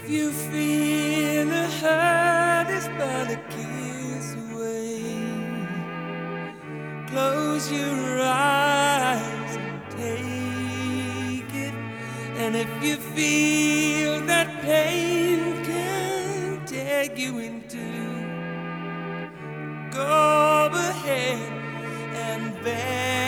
you feel a hurt is but a kiss away, close your eyes and take it. And if you feel that pain can take you into, go ahead and bear